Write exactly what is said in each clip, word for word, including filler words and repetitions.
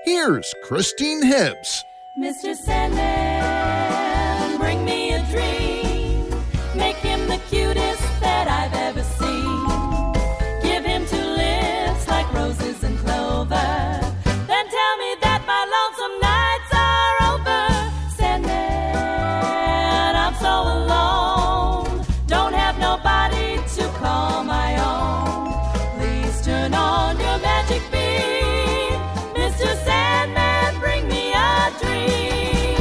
Here's Christine Hibbs. Mister Sandman, bring me a dream. Make him the cutest that I've ever seen. Give him two lips like roses and clover. Then tell me that my lonesome nights are over. Sandman, I'm so alone. Don't have nobody to call my own. Please turn on your magic beam. Mister Sandman, bring me a dream.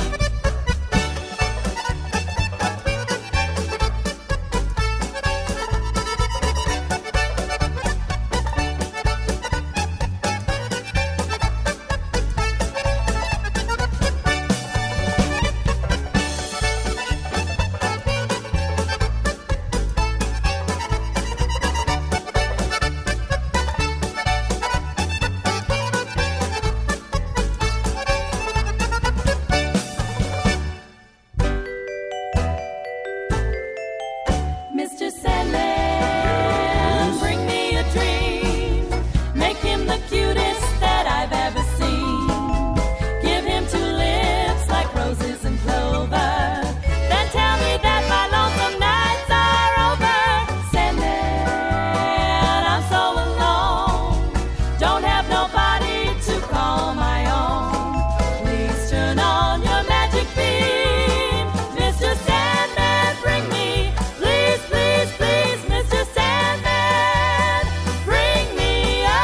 Mister Sandman, bring me a dream. Make him the cutest that I've ever seen. Give him two lips like roses and clover. Then tell me that my lonesome nights are over. Sandman, I'm so alone. Don't have nobody to call my own. Please turn on your magic beam. Mister Sandman, bring me, please, please, please, Mister Sandman, bring me a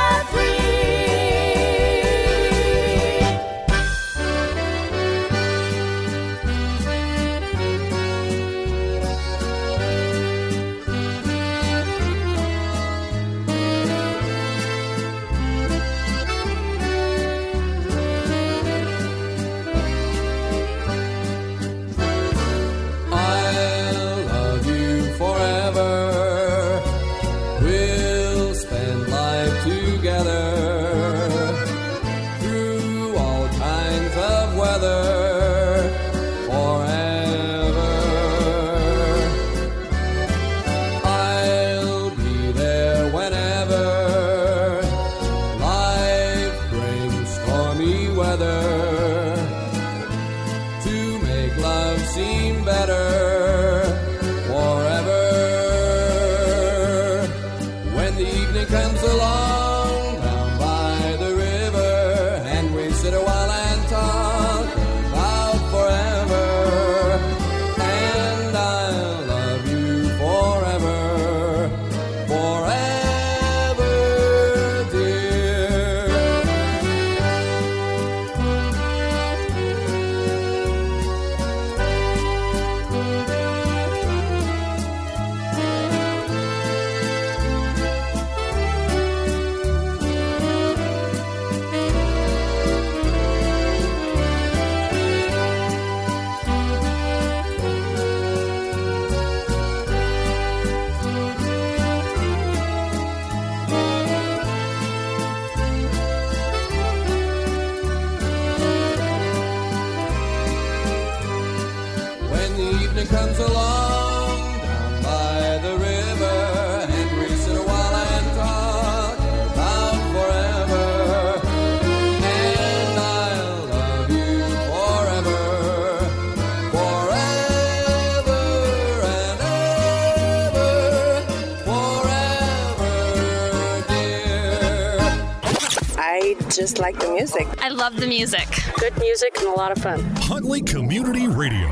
I'll love you forever. We'll spend life together through all kinds of weather forever. I'll be there whenever life brings stormy weather to make love seem better forever. When the evening comes along down by the river and we sit a while and talk about forever, and I'll love you forever, forever, dear. When the evening comes along down by the river and we sit a while and talk about forever, and I'll love you forever, forever and ever, forever, dear. I just like the music. I love the music. Good music and a lot of fun. Huntley Community Radio.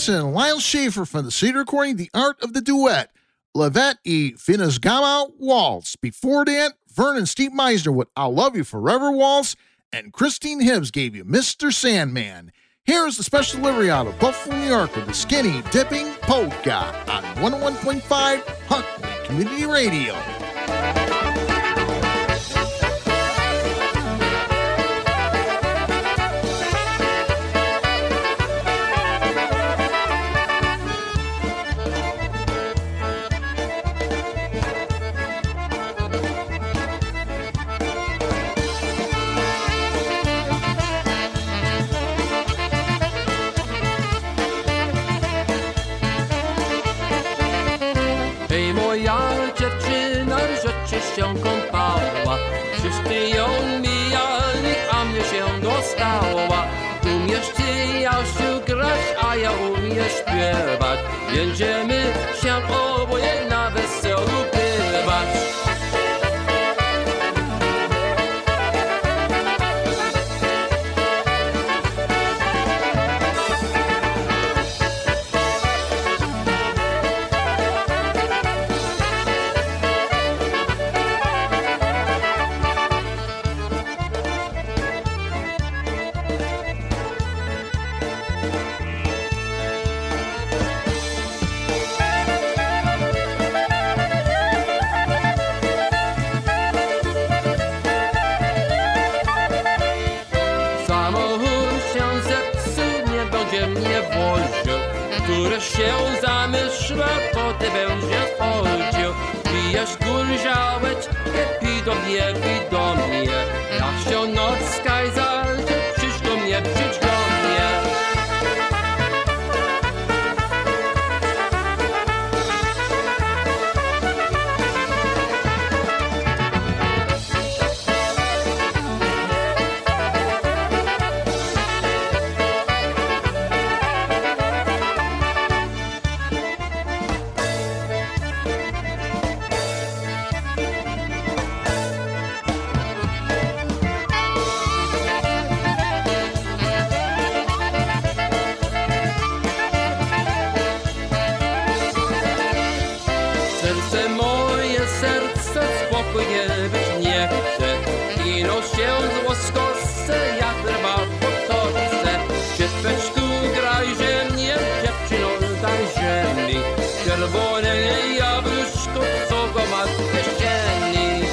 Johnson and Lyle Schaefer from the C D recording The Art of the Duet, Levette y Finisgama Waltz. Before that, Vern and Steve Meisner with I'll Love You Forever Waltz, and Christine Hibbs gave you Mister Sandman. Here's the special delivery out of Buffalo, New York with the Skinny Dipping Polka on one oh one point five Huntley Community Radio. Się kąpała, wszyscy ją mijali, a mnie się dostała. Umiesz ty, Jasiu, grać, a ja umiem śpiewać. Będziemy się oboje na weselu bywać. Się zamyśla, potem będzie chodził. Pijesz kurziałeczkę, pij do mnie, pij do mnie. Jak się noc skajzalcie, przyjdź do mnie, przyjdź do mnie. Czerwone jabłuszko, co go ma w kieszeni.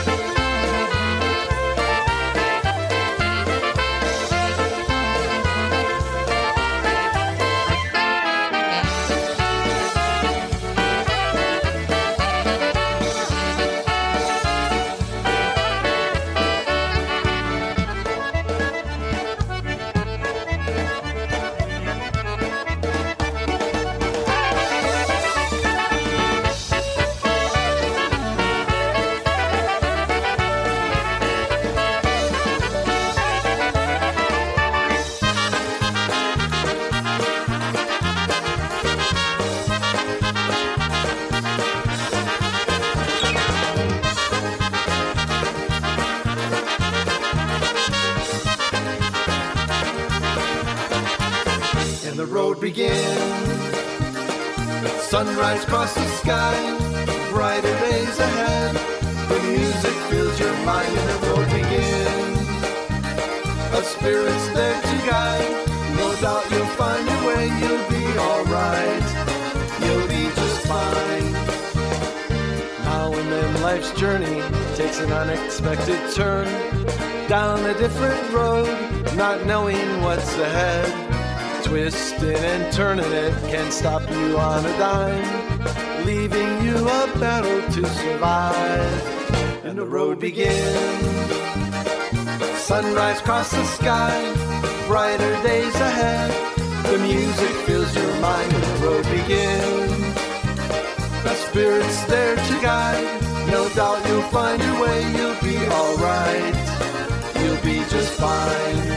Sunrise across the sky, brighter days ahead. The music fills your mind and the road begins. A spirit's there to guide. No doubt you'll find your way. You'll be alright. You'll be just fine. Now and then life's journey takes an unexpected turn. Down a different road, not knowing what's ahead. Twisting and turning it can't stop you on a dime, leaving you a battle to survive. And the road begins. Sunrise across the sky, brighter days ahead. The music fills your mind and the road begins. A spirit's there to guide. No doubt you'll find your way. You'll be alright. You'll be just fine.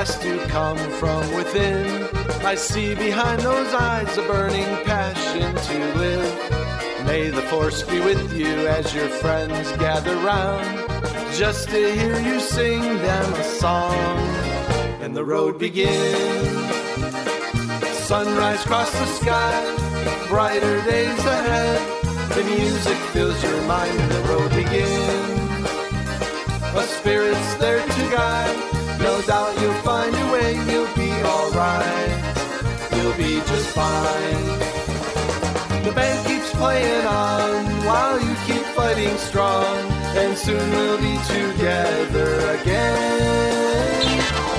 has to come from within. I see behind those eyes a burning passion to live. May the force be with you as your friends gather round, just to hear you sing them a song. And the road begins. Sunrise across the sky, brighter days ahead. The music fills your mind and the road begins. A spirit's there to guide. No doubt you'll find your way. You'll be alright. You'll be just fine. The band keeps playing on while you keep fighting strong, and soon we'll be together again.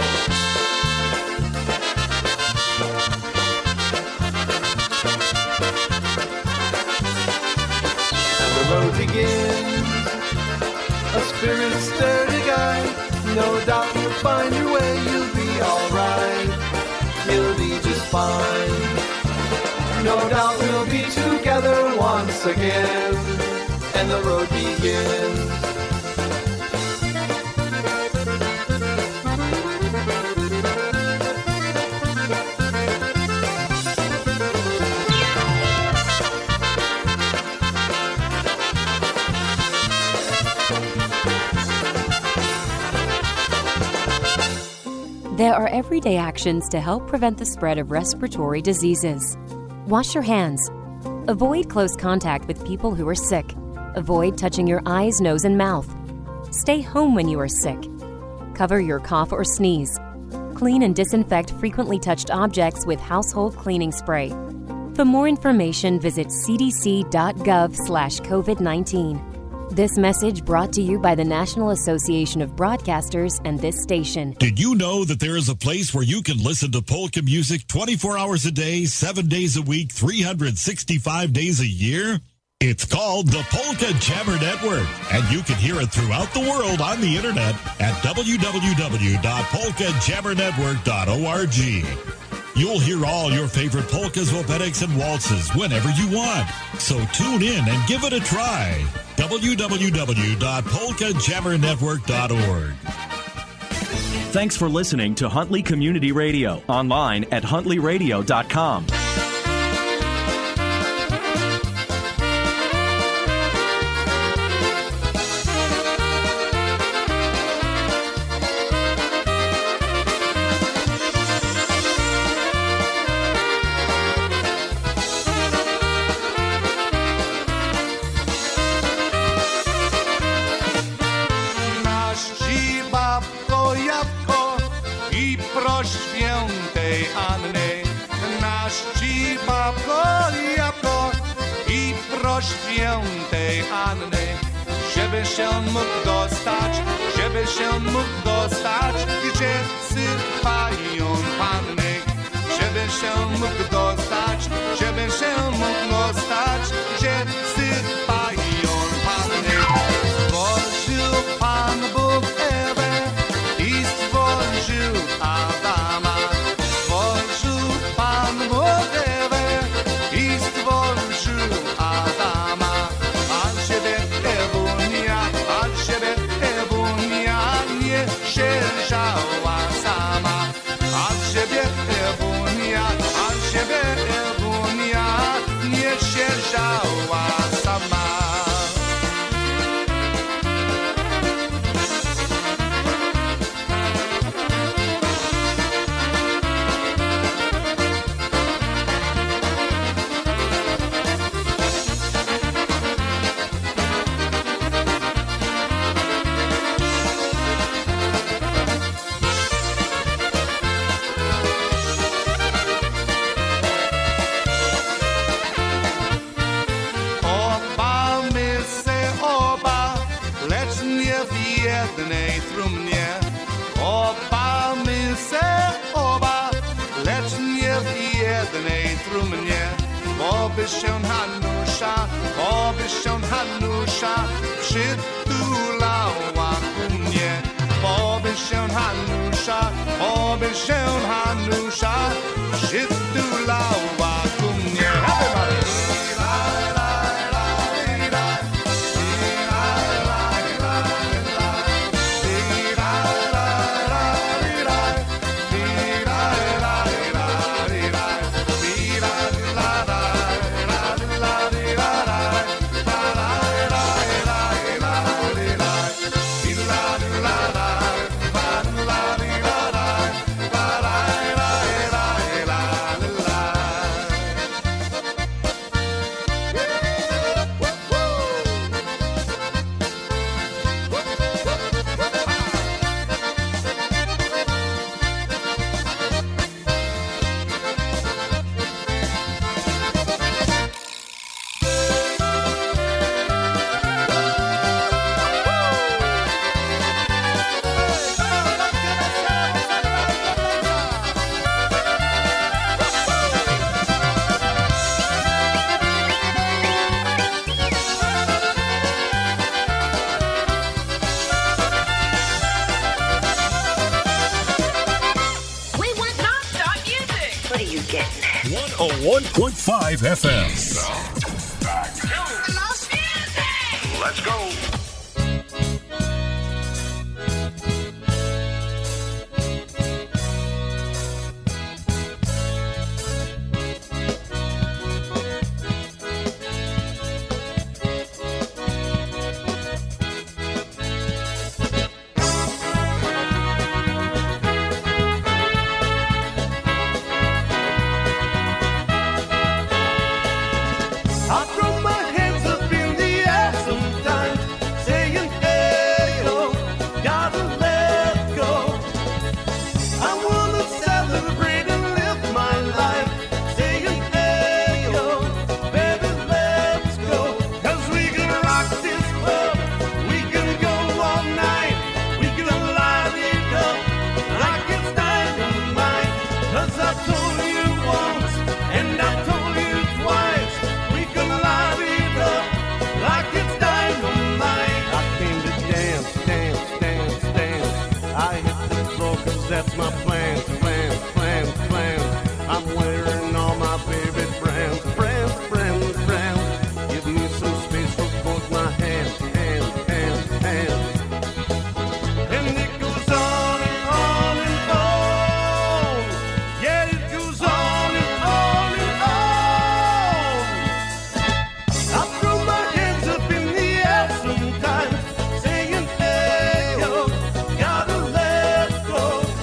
The road begins. A spirit's there to guide. No doubt you'll find your way. You'll be alright. You'll be just fine. No doubt we'll be together once again. And the road begins. There are everyday actions to help prevent the spread of respiratory diseases. Wash your hands. Avoid close contact with people who are sick. Avoid touching your eyes, nose, and mouth. Stay home when you are sick. Cover your cough or sneeze. Clean and disinfect frequently touched objects with household cleaning spray. For more information, visit c d c dot gov slash covid nineteen. This message brought to you by the National Association of Broadcasters and this station. Did you know that there is a place where you can listen to polka music twenty-four hours a day, seven days a week, three hundred sixty-five days a year? It's called the Polka Jammer Network, and you can hear it throughout the world on the internet at w w w dot polka jammer network dot org. You'll hear all your favorite polkas, opetics, and waltzes whenever you want. So tune in and give it a try. w w w dot polka jammer network dot org. Thanks for listening to Huntley Community Radio, online at huntley radio dot com. Świętej Anny, nasz ci babko jabłko i proś świętej Anny, żeby się mógł dostać, żeby się mógł dostać, gdzie sypają panny, żeby się mógł dostać, żeby się mógł dostać, gdzie sypają panny. Stworzył Pan Bóg Ewę i stworzył Adama. Stworzył Pan Bóg Ewę i stworzył Adama. A ciebie Ewunia, a ciebie Ewunia nie siedziała sama. A ciebie Ewunia, a ciebie Ewunia nie siedziała sama. Jednej trumnie obamy se oba, lecz nie w jednej trumnie. Oby się Hanusza, oby się Hanusza przytulała ku mnie. Oby się Hanusza, oby się Hanusza przytulała ku mnie. one oh one point five F M. Back to Let's go. I throw my hands up in the air sometimes, saying, hey, yo, gotta let go. I wanna celebrate and live my life, saying, hey, yo, baby, let's go. Cause we can rock this club, we can go all night, we can light it up like it's dynamite. Cause I told you once, and I told you twice, we can light it up like it's dynamite. I came to dance, dance, dance, dance. I hit the floor cause that's my plans, plans, plans, plans. I'm wearing all my favorite brands, brands, brands, brands. Give me some space for both my hands, hands, hands, hands. And it goes on and on and on. Yeah, it goes on and on and on. I throw my hands up in the air sometimes, saying, hey, yo, gotta let go.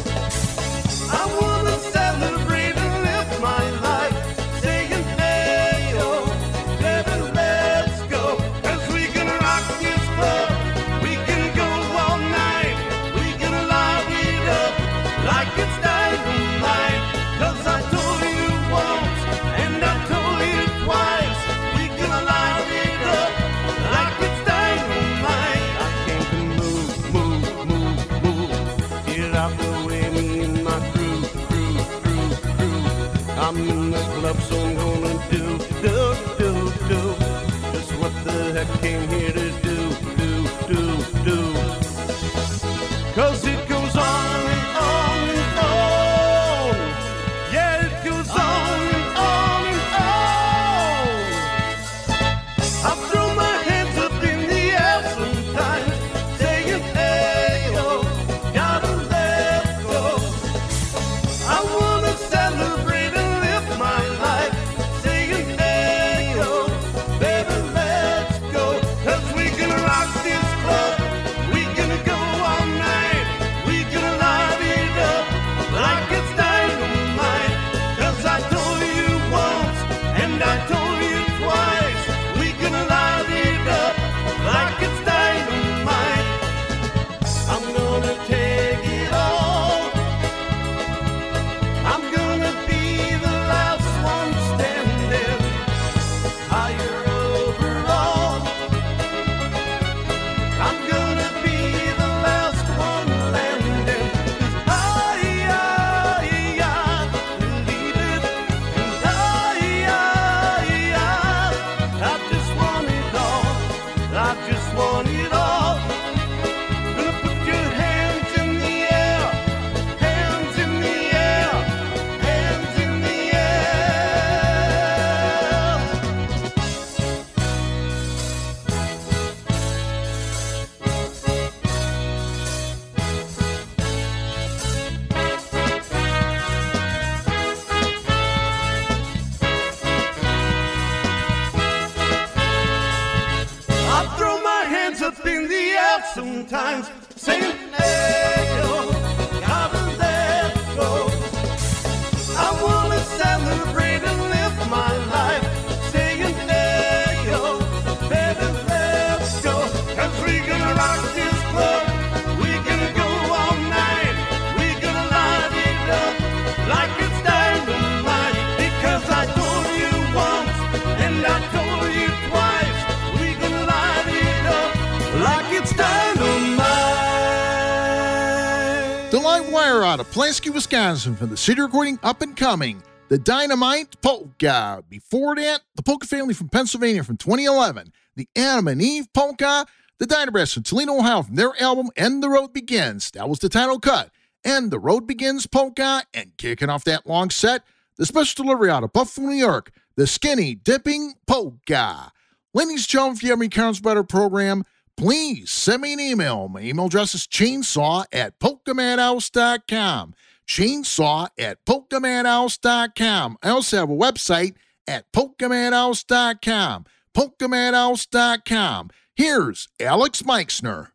I wanna celebrate and live my life, saying, hey, yo, baby, let's go. Cause we can rock this club, we can go all night, we can light it up like it's dynamite. Cause I told you once, and I told you twice, we can light it up like it's dynamite. I came to move, move, move, move. Get out the way, me and my crew, crew, crew, crew. I'm in the club, so I'm gonna do, do, do, do. Just what the heck came here to do, do, do, do. Cause it goes on and on and on. Yeah, it goes on and on and on. I throw my hands up in the air sometimes, saying, hey, yo, gotta let go. I wanna celebrate and live my life, saying, hey, yo, baby, let's go. Cause we can rock this club, we can go all night, we can light it up like it's dynamite. Cause I told you once, and I told you twice, we can light it up like it's dynamite. I'm gonna take it all, I'm gonna be the last one standing, higher overall. I'm gonna be the last one landing. 'Cause I, I, I believe it. And I, I, I, I just want it all. I just want it all. Gonna put your hands in the air, hands in the air, hands in the air. I throw my hands up in the air sometimes, saying, hey, yo, gotta let go. I wanna celebrate and live my life, saying, hey, yo, baby, let's go. Cause we gonna rock this club, we gonna go all night, we gonna light it up like it's dynamite. Because I told you once, and I told you twice, we gonna light it up like it's dynamite. The live wire out of Pulaski, Wisconsin from the city recording Up and Coming, the Dynamite Polka. Before that, the Polka Family from Pennsylvania from twenty eleven, the Adam and Eve Polka, the Dynabrass from Toledo, Ohio from their album And the Road Begins. That was the title cut. And the Road Begins Polka, and kicking off that long set, the special delivery out of Buffalo, New York, the Skinny Dipping Polka. Ladies and gentlemen, if you have any comments about our program, please send me an email. My email address is chainsaw at polka madhouse dot com. Chainsaw at polka madhouse dot com. I also have a website at polka madhouse dot com. polka madhouse dot com. Here's Alex Meixner.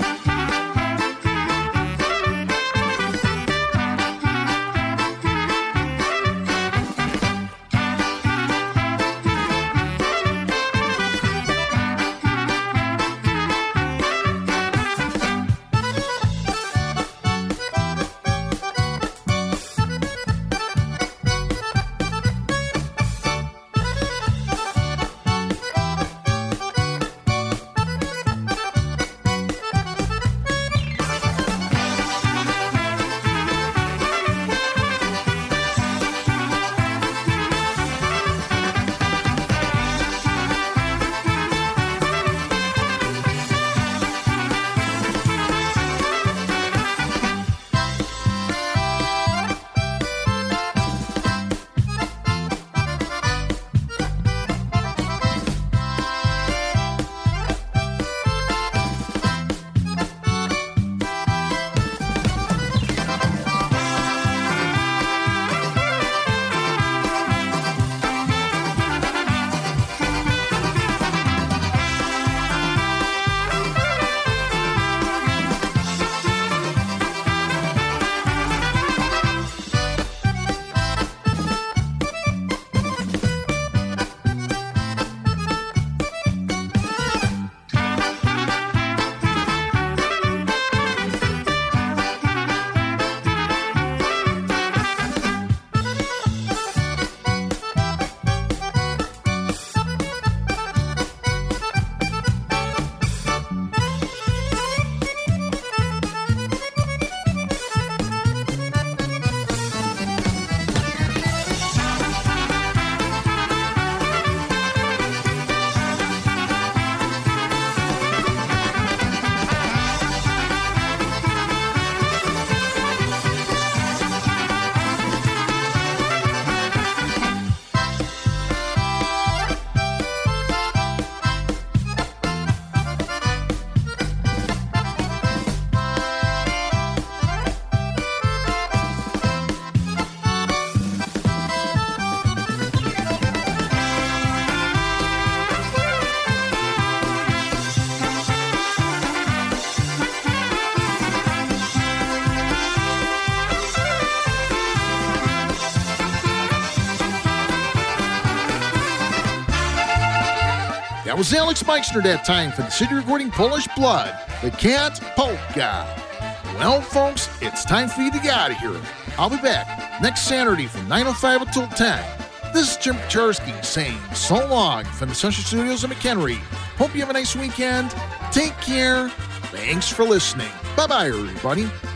That was Alex Meixner that time for the city recording Polish Blood, the Cat Polka. Well, folks, it's time for you to get out of here. I'll be back next Saturday from nine oh five until ten. This is Jim Pacharski saying so long from the Sunshine Studios in McHenry. Hope you have a nice weekend. Take care. Thanks for listening. Bye-bye, everybody.